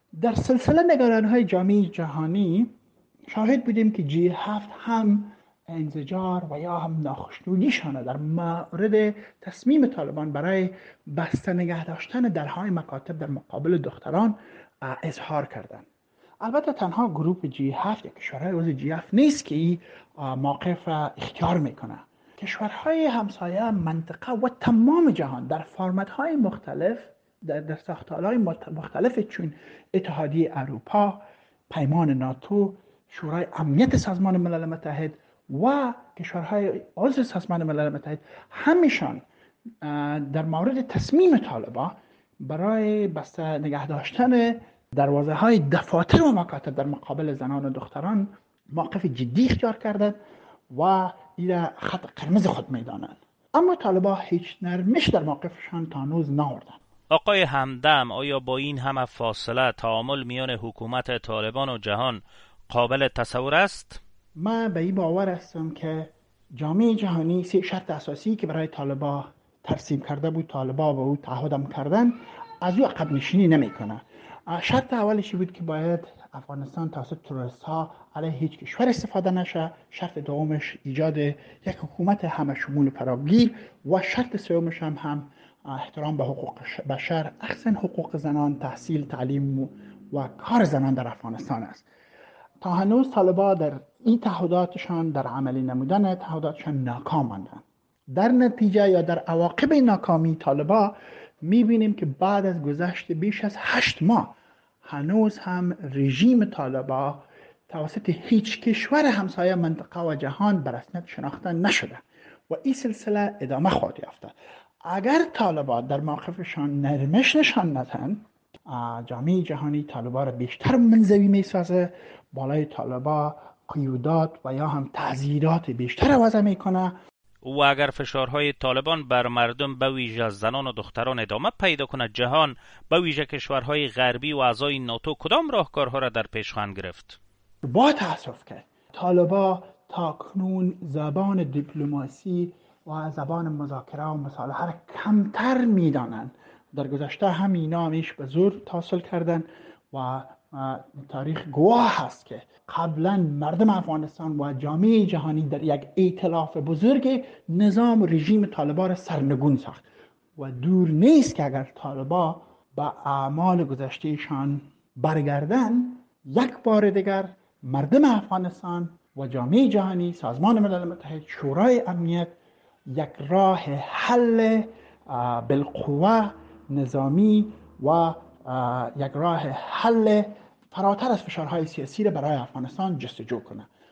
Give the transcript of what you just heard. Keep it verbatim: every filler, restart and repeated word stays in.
در سلسله نگران‌های جامعه جهانی شاهد بودیم که جی هفت هم انزجار و یا هم ناخشنودیشان در مورد تصمیم طالبان برای بسته نگه داشتن درهای مکاتب در مقابل دختران اظهار کردند. البته تنها گروه جی هفت یا کشورهای عضو جی هفت نیست که این موقف اختیار میکنه. کشورهای همسایه منطقه و تمام جهان در فرمت‌های مختلف در, در ساختارهای مختلف چون اتحادیه اروپا، پیمان ناتو، شورای امنیت سازمان ملل متحد و کشورهای عضو سازمان ملل متحد همیشان در مورد تصمیم طالبان برای بسته نگه داشتن دروازه های دفاتر و مکاتب در مقابل زنان و دختران موقف جدی اختیار کردند و این خط قرمز خود میدانند. اما طالبان هیچ نرمش در موقفشان تا هنوز نآوردند. آقای همدم، آیا با این همه فاصله تعامل میان حکومت طالبان و جهان قابل تصور است؟ من به این باور هستم که جامعه جهانی سه شرط اساسی که برای طالبان ترسیم کرده بود، طالبان با او تعهدم کردن، از او عقب نشینی نمیکنه. شرط اولش بود که باید افغانستان توسط تروریست ها علیه هیچ کشور استفاده نشه. شرط دومش ایجاد یک حکومت همه شمول و فراگیر و شرط سومش هم هم احترام به حقوق بشر، احسن حقوق زنان، تحصیل، تعلیم و کار زنان در افغانستان است. تا هنوز طالبان در این تعهداتشان، در عملی نمودن تعهداتشان ناکام ماندند. در نتیجه یا در عواقب ناکامی طالبان میبینیم که بعد از گذشت بیش از هشت ماه هنوز هم رژیم طالبان توسط هیچ کشور همسایه منطقه و جهان به رسمیت شناخته نشده و این سلسله ادامه خواهد یافت. اگر طالبان در موقفشان نرمش نشان ندهند، جامعه جهانی طالبان را بیشتر منزوی میسازه، بالای طالبان قیودات و یا هم تعزیرات بیشتر وضع میکنه. و اگر فشارهای طالبان بر مردم به ویژه زنان و دختران ادامه پیدا کند، جهان به ویژه کشورهای غربی و اعضای ناتو کدام راهکارها را در پیش خواهند گرفت؟ با تاسف که طالبان تا کنون زبان دیپلماسی و زبان مذاکره و مصالحه را کمتر میدانند. در گذشته هم اینا همیش به زور تحصیل کردن و تاریخ گواه هست که قبلا مردم افغانستان و جامعه جهانی در یک ائتلاف بزرگ نظام رژیم طالبان را سرنگون ساخت و دور نیست که اگر طالبان به اعمال گذشتهشان برگردن، یک بار دیگر مردم افغانستان و جامعه جهانی، سازمان ملل متحد، شورای امنیت یک راه حل بالقوه نظامی و یک راه حل فراتر از فشارهای سیاسی را برای افغانستان جستجو کنه